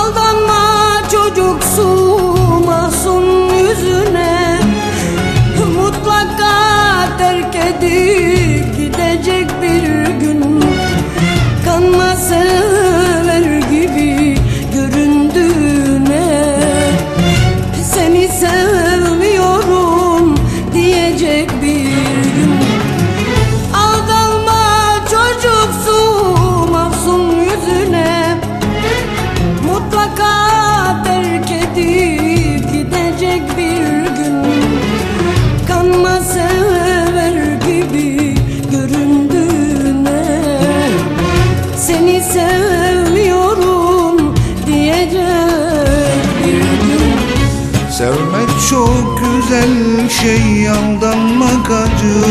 Aldanma çocuksu masum yüzüne, mutlaka terk edip gidecek bir gün. Kanma sever gibi göründüğüne, seni sevmiyorum diyecek bir gün. Aldanma çocuksu masum yüzüne, mutlaka terk edip gidecek bir gün. Kanma sever gibi göründüğüne, seni sevmiyorum diyecek bir gün. Sevmek çok güzel şey, aldanmak acı.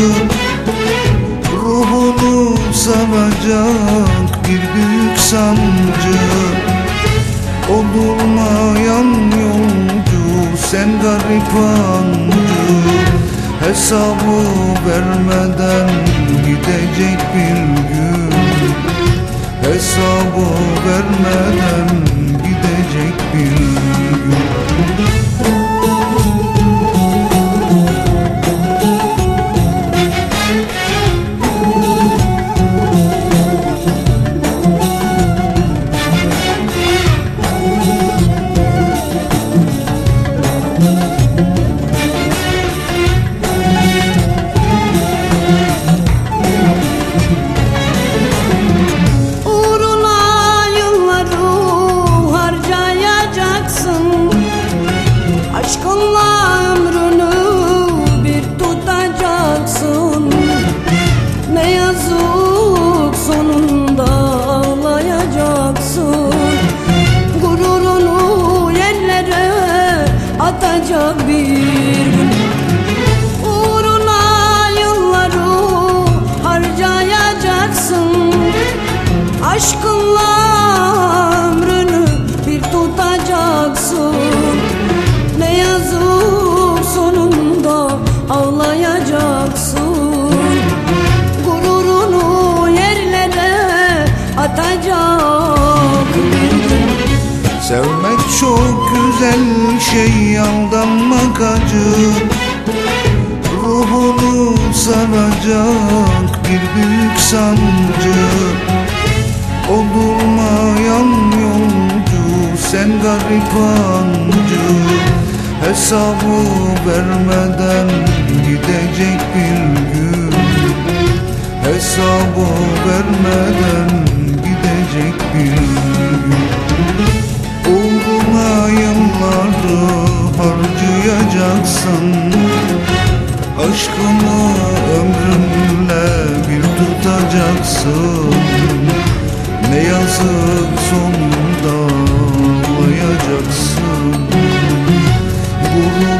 Ruhunu saracak bir büyük sancı. Olmayan yolcu, sen garip ancı. Hesabı vermeden gidecek bir gün. Hesabı vermeden gidecek bir gün. Aşkınla ömrünü bir tutacaksın. Ne yazık sonunda ağlayacaksın. Gururunu yerlere atacak bir gün. Uğruna yılları harcayacaksın. Aşkınla ömrünü bir tutacaksın. Ne yazık sonunda ağlayacaksın. Gururunu yerlere atacak bir gün. Sevmek çok güzel şey, aldanmak acı. Ruhunu saracak bir büyük sancı. Olmayan yolcu, sen garip ancı. Hesabı vermeden gidecek bir gün. Hesabı vermeden gidecek bir gün. Uğruna yılları harcayacaksın. Aşkımı ömrünle bir tutacaksın. Ne yazık sonunda ağlayacaksın.